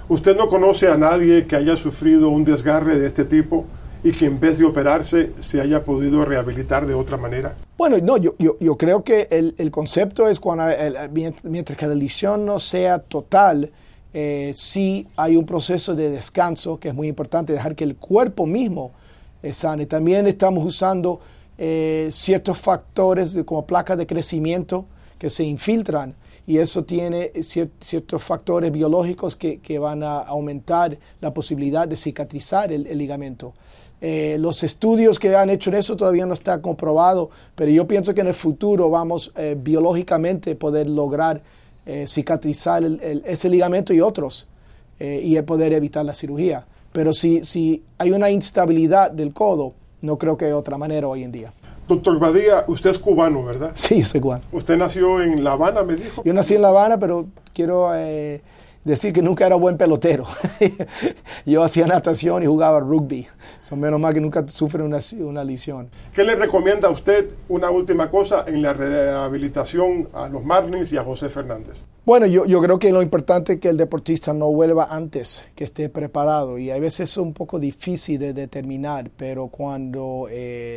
¿Usted no conoce a nadie que haya sufrido un desgarre de este tipo y que en vez de operarse se haya podido rehabilitar de otra manera? Bueno, no, yo creo que el concepto es cuando mientras que la lesión no sea total, sí hay un proceso de descanso que es muy importante, dejar que el cuerpo mismo sane. También estamos usando ciertos factores como placas de crecimiento que se infiltran, y eso tiene ciertos factores biológicos que van a aumentar la posibilidad de cicatrizar el ligamento. Los estudios que han hecho en eso todavía no está comprobado, pero yo pienso que en el futuro vamos biológicamente poder lograr cicatrizar ese ligamento y otros, y poder evitar la cirugía. Pero si hay una instabilidad del codo, no creo que hay otra manera hoy en día. Doctor Badía, usted es cubano, ¿verdad? Sí, yo soy cubano. ¿Usted nació en La Habana, me dijo? Yo nací en La Habana, pero quiero decir que nunca era buen pelotero. Yo hacía natación y jugaba rugby. Menos mal que nunca sufrí una lesión. ¿Qué le recomienda a usted, una última cosa, en la rehabilitación a los Marlins y a José Fernández? Bueno, yo creo que lo importante es que el deportista no vuelva antes, que esté preparado. Y a veces es un poco difícil de determinar, pero cuando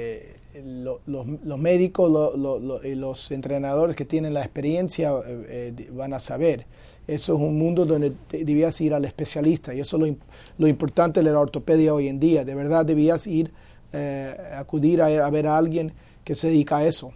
los médicos y los entrenadores que tienen la experiencia van a saber. Eso es un mundo donde debías ir al especialista, y eso es lo importante de la ortopedia hoy en día. De verdad debías ir, acudir a ver a alguien que se dedica a eso.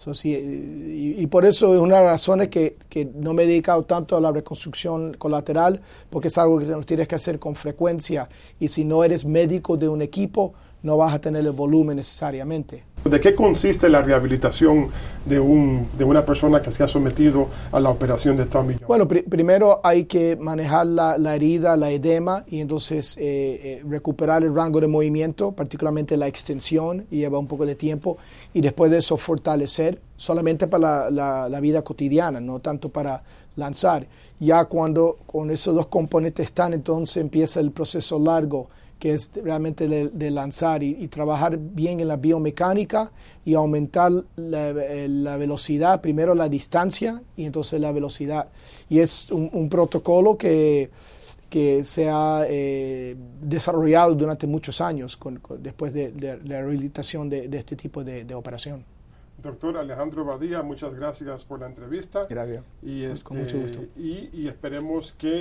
Y por eso es una de las razones que no me he dedicado tanto a la reconstrucción colateral, porque es algo que tienes que hacer con frecuencia, y si no eres médico de un equipo, no vas a tener el volumen necesariamente. ¿De qué consiste la rehabilitación de una persona que se ha sometido a la operación de Tommy John? Bueno, primero hay que manejar la herida, la edema, y entonces recuperar el rango de movimiento, particularmente la extensión, y lleva un poco de tiempo, y después de eso fortalecer solamente para la vida cotidiana, no tanto para lanzar. Ya cuando con esos dos componentes están, entonces empieza el proceso largo, que es realmente de lanzar y trabajar bien en la biomecánica y aumentar la velocidad, primero la distancia y entonces la velocidad. Y es un protocolo que se ha desarrollado durante muchos años después de la rehabilitación de este tipo de operación. Doctor Alejandro Badía, muchas gracias por la entrevista. Gracias. Con mucho gusto. Y esperemos que,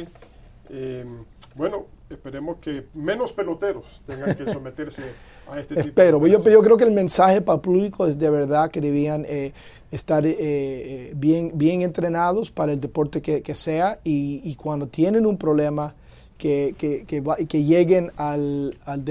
esperemos que menos peloteros tengan que someterse a este tipo de operaciones. Yo creo que el mensaje para el público es de verdad que debían estar bien entrenados para el deporte que sea, y cuando tienen un problema que lleguen al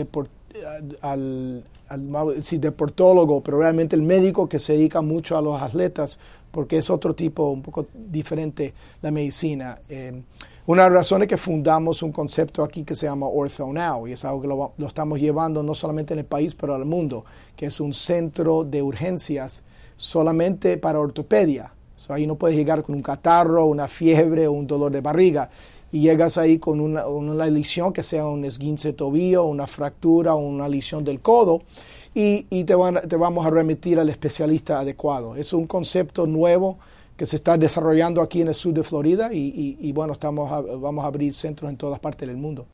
deportólogo, pero realmente el médico que se dedica mucho a los atletas, porque es otro tipo, un poco diferente la medicina. Una de las razones que fundamos un concepto aquí que se llama OrthoNow, y es algo que lo estamos llevando no solamente en el país, pero al mundo, que es un centro de urgencias solamente para ortopedia. Ahí no puedes llegar con un catarro, una fiebre o un dolor de barriga, y llegas ahí con una lesión que sea un esguince de tobillo, una fractura o una lesión del codo, y te vamos a remitir al especialista adecuado. Es un concepto nuevo que se está desarrollando aquí en el sur de Florida, y bueno, vamos a abrir centros en todas partes del mundo.